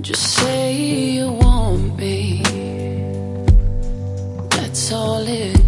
Just say you want me. That's all it